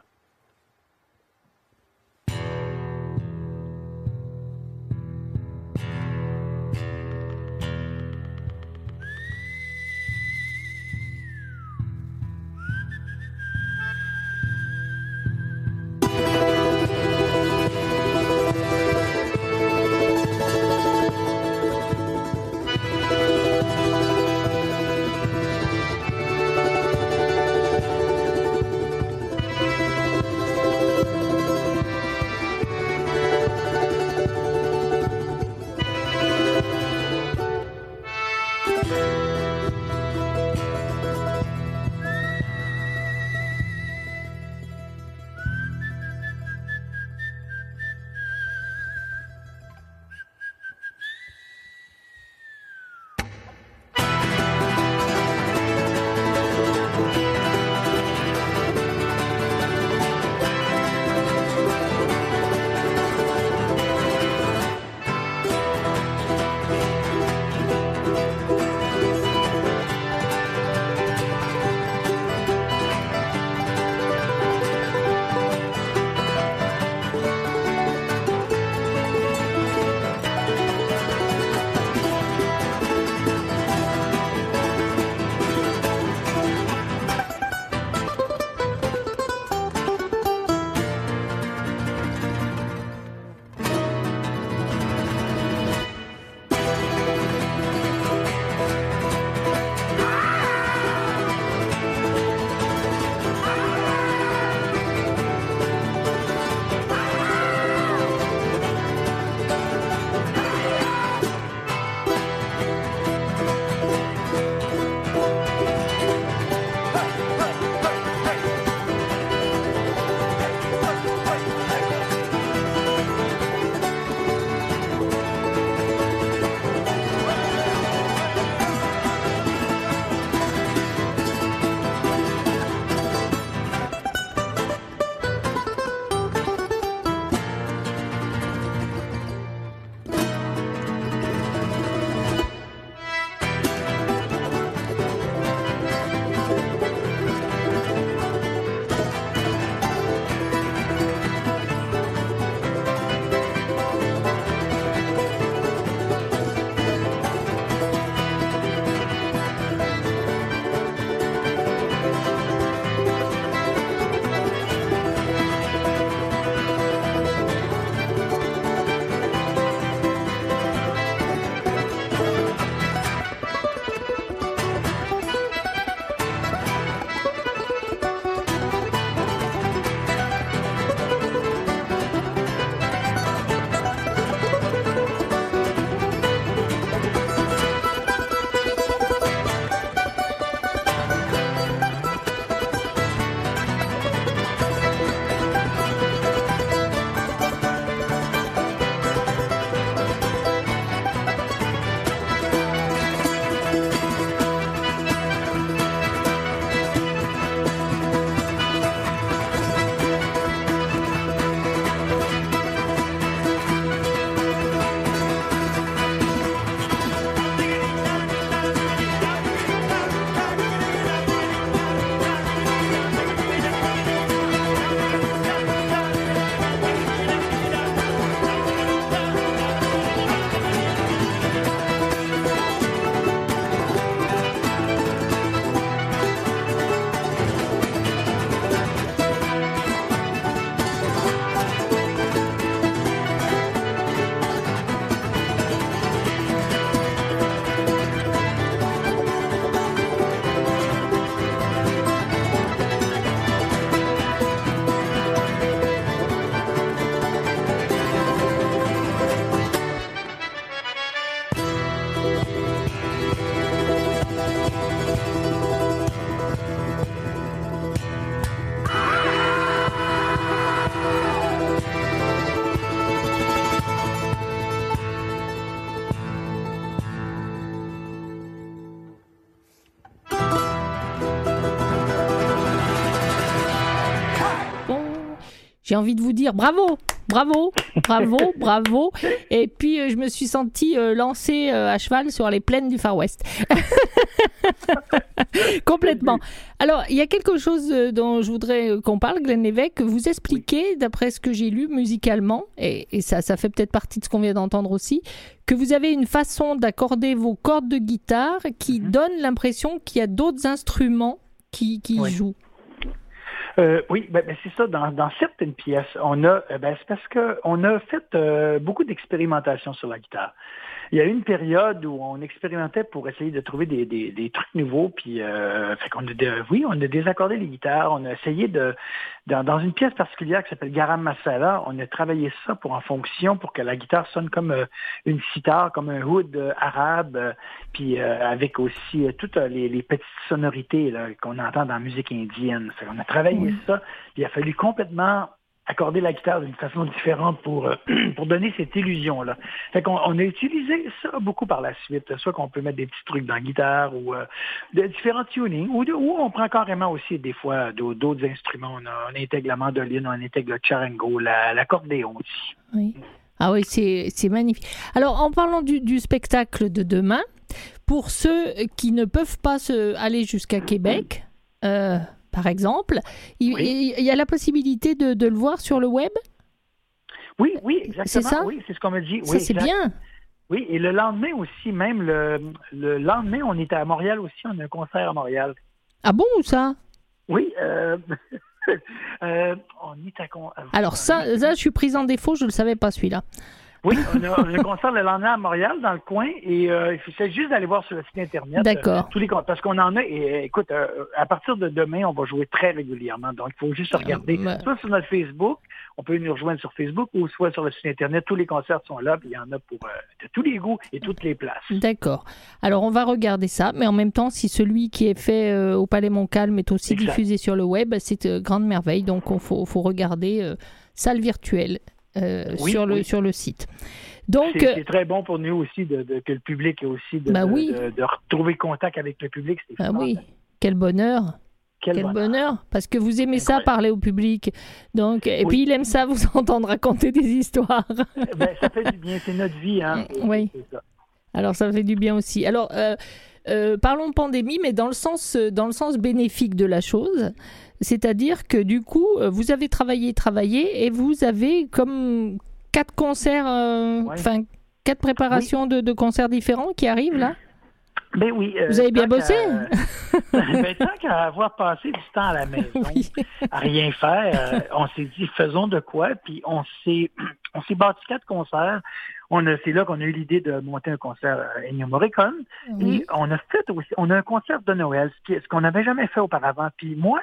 j'ai envie de vous dire bravo, bravo, bravo, bravo. Et puis, euh, je me suis sentie euh, lancée euh, à cheval sur les plaines du Far West. Complètement. Alors, il y a quelque chose euh, dont je voudrais euh, qu'on parle, Glenn Lévesque. Vous expliquez, d'après ce que j'ai lu musicalement, et, et ça, ça fait peut-être partie de ce qu'on vient d'entendre aussi, que vous avez une façon d'accorder vos cordes de guitare qui mm-hmm. donne l'impression qu'il y a d'autres instruments qui, qui oui. jouent. Euh, oui, ben, ben c'est ça. Dans, dans certaines pièces, on a, ben c'est parce que on a fait euh, beaucoup d'expérimentation sur la guitare. Il y a eu une période où on expérimentait pour essayer de trouver des, des, des trucs nouveaux, puis euh, fait qu'on a de, oui, on a désaccordé les guitares, on a essayé de, dans, dans une pièce particulière qui s'appelle Garam Masala, on a travaillé ça pour en fonction pour que la guitare sonne comme euh, une sitar, comme un oud euh, arabe, euh, puis euh, avec aussi euh, toutes les, les petites sonorités là, qu'on entend dans la musique indienne. Fait qu'on a travaillé oui. ça, puis il a fallu complètement accorder la guitare d'une façon différente pour euh, pour donner cette illusion-là. Fait qu'on on a utilisé ça beaucoup par la suite, soit qu'on peut mettre des petits trucs dans la guitare ou euh, de différents tunings, ou, de, ou on prend carrément aussi des fois d'autres instruments. On, a, on intègre la mandoline, on intègre le charango, la, l'accordéon aussi. Oui. Ah oui, c'est, c'est magnifique. Alors, en parlant du, du spectacle de demain, pour ceux qui ne peuvent pas se, aller jusqu'à Québec, euh, par exemple, il, oui. il y a la possibilité de, de le voir sur le web? Oui, oui, exactement. C'est ça? Oui, c'est ce qu'on me dit. Ça, oui, c'est exact. bien. Oui, et le lendemain aussi, même le, le lendemain, on était à Montréal aussi, on a un concert à Montréal. Ah bon, ou ça? Oui, euh, euh, on est à... Con... Alors ça, ça, je suis prise en défaut, je ne le savais pas celui-là. Oui, on a, on a un concert le lendemain à Montréal, dans le coin, et euh, il suffit juste d'aller voir sur le site Internet. D'accord. Euh, tous les parce qu'on en a, et écoute, euh, à partir de demain, on va jouer très régulièrement. Donc, il faut juste regarder, euh, soit sur notre Facebook, on peut nous rejoindre sur Facebook, ou soit sur le site Internet. Tous les concerts sont là, puis il y en a pour euh, de tous les goûts et toutes les places. D'accord. Alors, on va regarder ça, mais en même temps, si celui qui est fait euh, au Palais Montcalm est aussi exact. Diffusé sur le web, c'est euh, grande merveille. Donc, il faut, faut regarder euh, salle virtuelle euh, oui, sur, le, oui. sur le site. Donc, c'est, c'est très bon pour nous aussi de, de, que le public ait aussi de, bah oui. de, de, de retrouver contact avec le public. C'est ah oui, quel bonheur. Quel, quel bonheur. bonheur, parce que vous aimez Incroyable. Ça, parler au public. Donc, et oui. puis, il aime ça, vous entendre raconter des histoires. Ben, ça fait du bien, c'est notre vie. Hein. C'est, oui. C'est ça. Alors, ça fait du bien aussi. Alors, euh, euh, parlons de pandémie, mais dans le sens, dans le sens bénéfique de la chose. C'est-à-dire que, du coup, vous avez travaillé, travaillé, et vous avez comme quatre concerts, enfin, euh, ouais. quatre préparations oui. de, de concerts différents qui arrivent, là? Ben oui. Euh, vous avez bien bossé? ben, tant qu'à avoir passé du temps à la maison, oui. à rien faire, euh, on s'est dit, faisons de quoi, puis on s'est, on s'est bâti quatre concerts. On a, c'est là qu'on a eu l'idée de monter un concert à Ennio Morricone. Oui. Et on a fait aussi, on a un concert de Noël, ce, qui, ce qu'on n'avait jamais fait auparavant. Puis moi,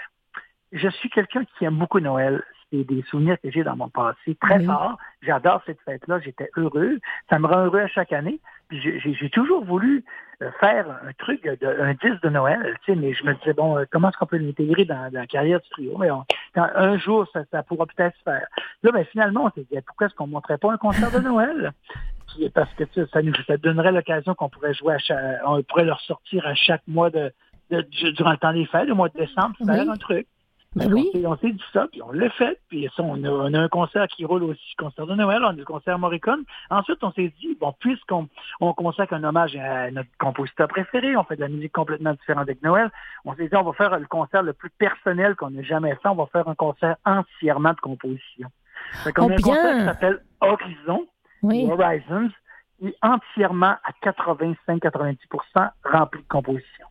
je suis quelqu'un qui aime beaucoup Noël. C'est des souvenirs que j'ai dans mon passé très oui. fort. J'adore cette fête-là. J'étais heureux. Ça me rend heureux à chaque année. Puis j'ai, j'ai, j'ai toujours voulu faire un truc, de, un disque de Noël, tu sais, mais je me disais, bon, comment est-ce qu'on peut l'intégrer dans, dans la carrière du trio? Mais on, quand, un jour, ça, ça pourra peut-être se faire. Là, ben, finalement, on s'est dit, pourquoi est-ce qu'on ne montrait pas un concert de Noël? Puis, parce que ça, ça nous ça donnerait l'occasion qu'on pourrait jouer à chaque, on pourrait leur sortir à chaque mois de, de, de durant le temps des fêtes, le mois de décembre, faire oui. un truc. Ben oui. on, s'est, on s'est dit ça, puis on l'a fait. Puis ça, on a, on a un concert qui roule aussi, concert de Noël, on a le concert Morricone. Ensuite, on s'est dit, bon, puisqu'on on consacre un hommage à notre compositeur préféré, on fait de la musique complètement différente avec Noël, on s'est dit, on va faire le concert le plus personnel qu'on ait jamais fait. On va faire un concert entièrement de composition. Fait qu'on oh, a un bien. concert qui s'appelle Horizon, oui. Horizons, et entièrement à quatre-vingt-cinq à quatre-vingt-dix pour cent rempli de composition.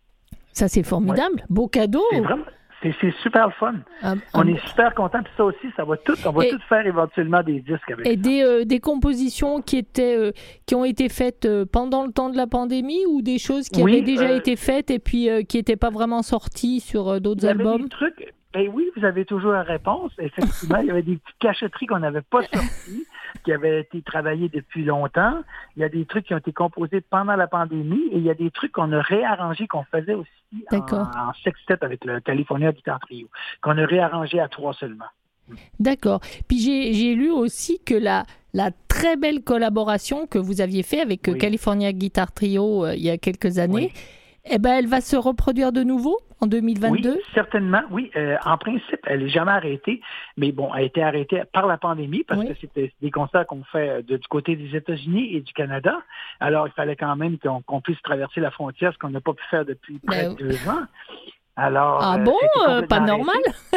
Ça, c'est formidable. Ouais. Beau cadeau. C'est vraiment... C'est, c'est super le fun. Ah, on ah, est super contents. Puis ça aussi, ça va tout, on va et, tout faire éventuellement des disques avec et ça. Et des, euh, des compositions qui, étaient, euh, qui ont été faites euh, pendant le temps de la pandémie ou des choses qui oui, avaient déjà euh, été faites et puis euh, qui n'étaient pas vraiment sorties sur euh, d'autres il y albums? avait des trucs, ben oui, vous avez toujours la réponse. Effectivement, il y avait des petites cachotteries qu'on n'avait pas sorties, qui avaient été travaillées depuis longtemps. Il y a des trucs qui ont été composés pendant la pandémie et il y a des trucs qu'on a réarrangés, qu'on faisait aussi en, en sextet avec le California Guitar Trio, qu'on a réarrangé à trois seulement. D'accord. Puis j'ai, j'ai lu aussi que la, la très belle collaboration que vous aviez fait avec oui. California Guitar Trio euh, il y a quelques années, oui. eh ben, elle va se reproduire de nouveau en deux mille vingt-deux? Oui, certainement. Oui, euh, en principe, elle n'est jamais arrêtée, mais bon, elle a été arrêtée par la pandémie parce oui. que c'était des concerts qu'on fait de, du côté des États-Unis et du Canada. Alors, il fallait quand même qu'on, qu'on puisse traverser la frontière, ce qu'on n'a pas pu faire depuis près ben, de deux ans. Alors, ah bon, euh, pas normal.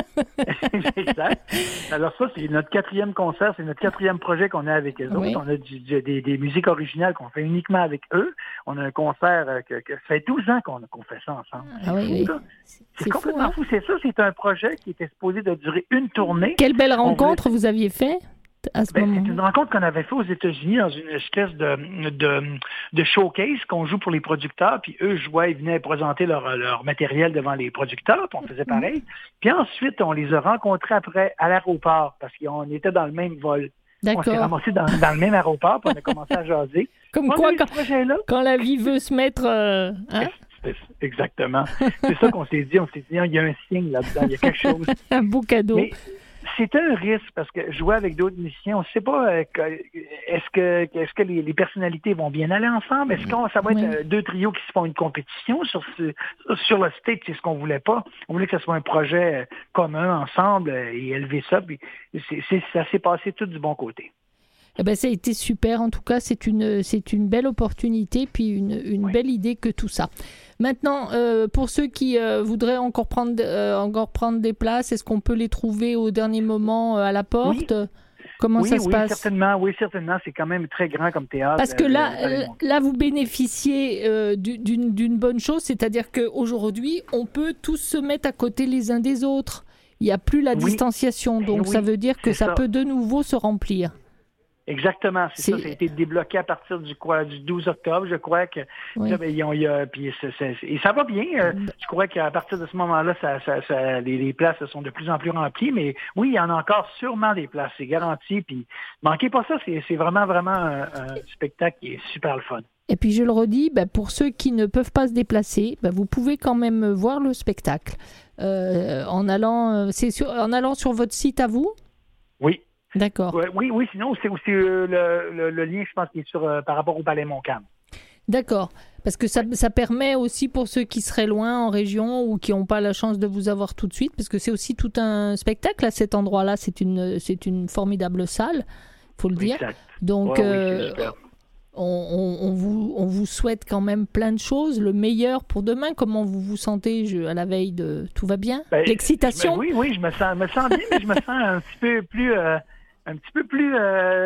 Exact. Alors ça, c'est notre quatrième concert, c'est notre quatrième projet qu'on a avec eux oui. autres. On a du, du, des, des musiques originales qu'on fait uniquement avec eux. On a un concert euh, que, que ça fait douze ans qu'on, qu'on fait ça ensemble. Ah c'est oui, fou, oui. C'est, c'est complètement fou, hein? fou. C'est ça, c'est un projet qui était supposé de durer une tournée. Quelle belle rencontre voulait... vous aviez fait à ce ben, moment? C'est une rencontre qu'on avait fait aux États-Unis dans une espèce de, de, de showcase qu'on joue pour les producteurs, puis eux jouaient, ils venaient présenter leur, leur matériel devant les producteurs, puis on faisait pareil. Puis ensuite, on les a rencontrés après à l'aéroport, parce qu'on était dans le même vol. D'accord. On s'est ramassés dans, dans le même aéroport, puis on a commencé à jaser. Comme on quoi, quand, quand la vie veut se mettre... Euh, hein? Exactement. C'est ça qu'on s'est dit. On s'est dit, il y a un signe là-dedans, il y a quelque chose. Un beau cadeau. Mais, c'est un risque parce que jouer avec d'autres musiciens, on ne sait pas euh, est-ce que est-ce que les, les personnalités vont bien aller ensemble, est-ce que ça va être oui. euh, deux trios qui se font une compétition sur ce, sur le stage, c'est ce qu'on voulait pas. On voulait que ce soit un projet commun ensemble et élever ça. Puis c'est, c'est, ça s'est passé tout du bon côté. Eh ben, ça a été super. En tout cas, c'est une, c'est une belle opportunité, puis une, une oui. belle idée que tout ça. Maintenant, euh, pour ceux qui euh, voudraient encore prendre, euh, encore prendre des places, est-ce qu'on peut les trouver au dernier moment euh, à la porte? Oui. Comment oui, ça se oui, passe? Certainement, oui, certainement. C'est quand même très grand comme théâtre. Parce que là, euh, là vous bénéficiez euh, d'une, d'une bonne chose, c'est-à-dire qu'aujourd'hui, on peut tous se mettre à côté les uns des autres. Il n'y a plus la oui. distanciation, donc oui, ça veut dire que ça, ça peut de nouveau se remplir. Exactement, c'est, c'est ça. Ça a été débloqué à partir du quoi, du douze octobre, je crois que. Oui. Là, ben, ils ont, il y a, puis c'est, c'est, et ça va bien. Euh, je crois qu'à partir de ce moment-là, ça, ça, ça, les, les places sont de plus en plus remplies. Mais oui, il y en a encore sûrement des places, c'est garanti. Puis manquez pas ça, c'est, c'est vraiment vraiment un, un spectacle qui est super le fun. Et puis je le redis, ben, pour ceux qui ne peuvent pas se déplacer, ben, vous pouvez quand même voir le spectacle euh, en allant, c'est sur, en allant sur votre site à vous. Oui. D'accord. Oui, oui, sinon, c'est aussi euh, le, le, le lien, je pense, qui est sur, euh, par rapport au Palais Montcalm. D'accord. Parce que ça, ça permet aussi pour ceux qui seraient loin en région ou qui n'ont pas la chance de vous avoir tout de suite, parce que c'est aussi tout un spectacle à cet endroit-là. C'est une, c'est une formidable salle, il faut le dire. Exact. Donc, oh, euh, oui, on, on, on, vous, on vous souhaite quand même plein de choses, le meilleur pour demain. Comment vous vous sentez je, à la veille de... Tout va bien? Ben, l'excitation? Je me, oui, oui, je me sens, me sens bien, mais je me sens un petit peu plus... Euh... un petit peu plus,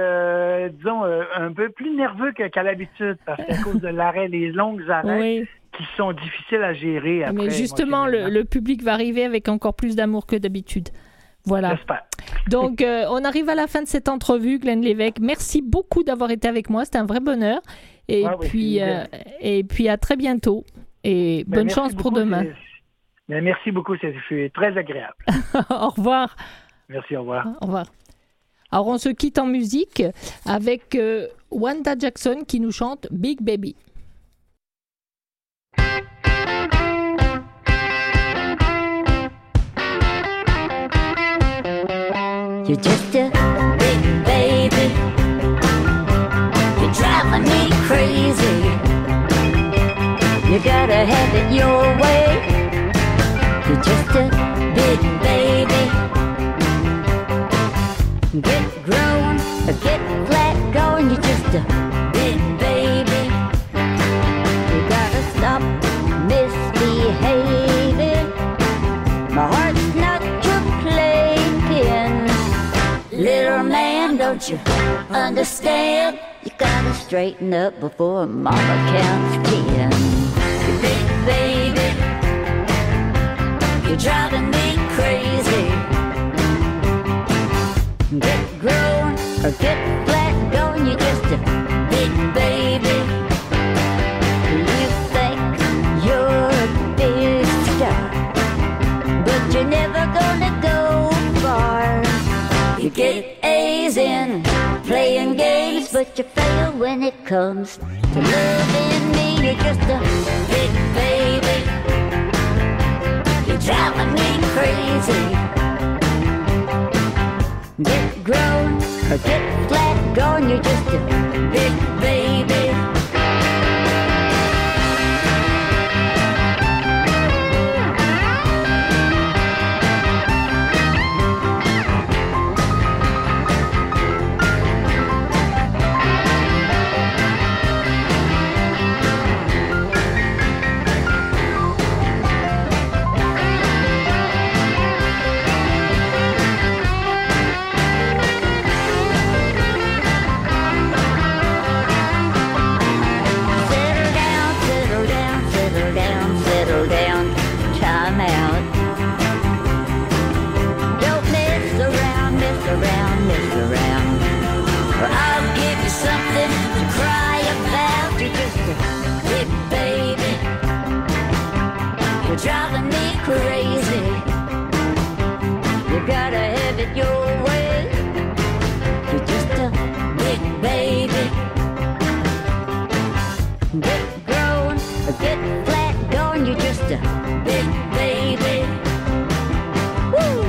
euh, disons, euh, un peu plus nerveux que, qu'à l'habitude, parce qu'à cause de l'arrêt, les longues arrêts oui. qui sont difficiles à gérer après. Mais justement, le, le public va arriver avec encore plus d'amour que d'habitude. Voilà. J'espère. Donc, euh, on arrive à la fin de cette entrevue, Glenn Lévesque. Merci beaucoup d'avoir été avec moi. C'était un vrai bonheur. Et, ah, puis, oui, euh, et puis, à très bientôt. Et ben, bonne chance beaucoup, pour demain. Ben, merci beaucoup. C'est, c'est très agréable. Au revoir. Merci, au revoir. Au revoir. Alors, on se quitte en musique avec euh, Wanda Jackson qui nous chante Big Baby. You're just a big baby. You're driving me crazy. You gotta have it your way. You're just a big baby. Get grown or get flat going, you're just a big baby. You gotta stop misbehaving. My heart's not your playpen. Little man, don't you understand? You gotta straighten up before mama counts ten. You big baby, you're driving me crazy. Get grown or get flat going, you're just a big baby. You think you're a big star, but you're never gonna go far. You get A's in playing games, but you fail when it comes to loving me. You're just a big baby. You're driving me crazy. Get grown or get flat going, you're just a big baby. driving me crazy. You gotta have it your way. You're just a big baby. Get grown, or get flat gone. You're just a big baby. Woo!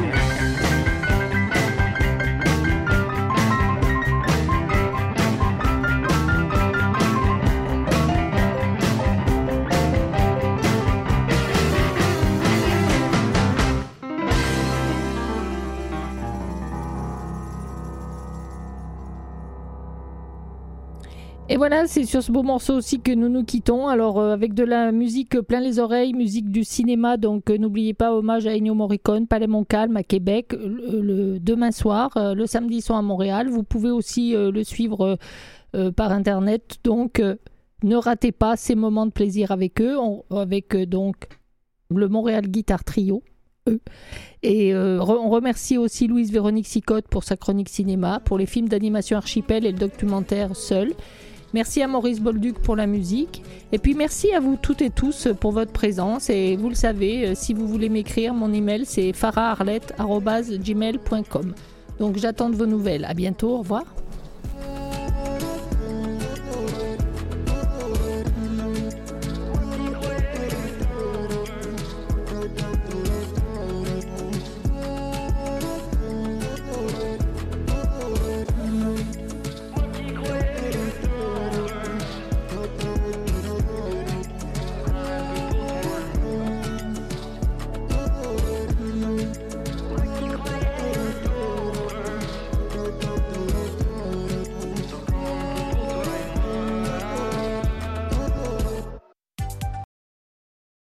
Et voilà, c'est sur ce beau morceau aussi que nous nous quittons. Alors euh, avec de la musique plein les oreilles, musique du cinéma, donc euh, n'oubliez pas, hommage à Ennio Morricone, Palais Montcalm à Québec, le, le demain soir, euh, le samedi soir à Montréal. Vous pouvez aussi euh, le suivre euh, euh, par internet, donc euh, ne ratez pas ces moments de plaisir avec eux, on, avec euh, donc le Montréal Guitar Trio. Eux. Et euh, re- on remercie aussi Louise Véronique Sicotte pour sa chronique cinéma, pour les films d'animation Archipel et le documentaire Seul. Merci à Maurice Bolduc pour la musique. Et puis merci à vous toutes et tous pour votre présence. Et vous le savez, si vous voulez m'écrire, mon email c'est farah arlette arobase gmail point com. Donc j'attends de vos nouvelles. À bientôt, au revoir.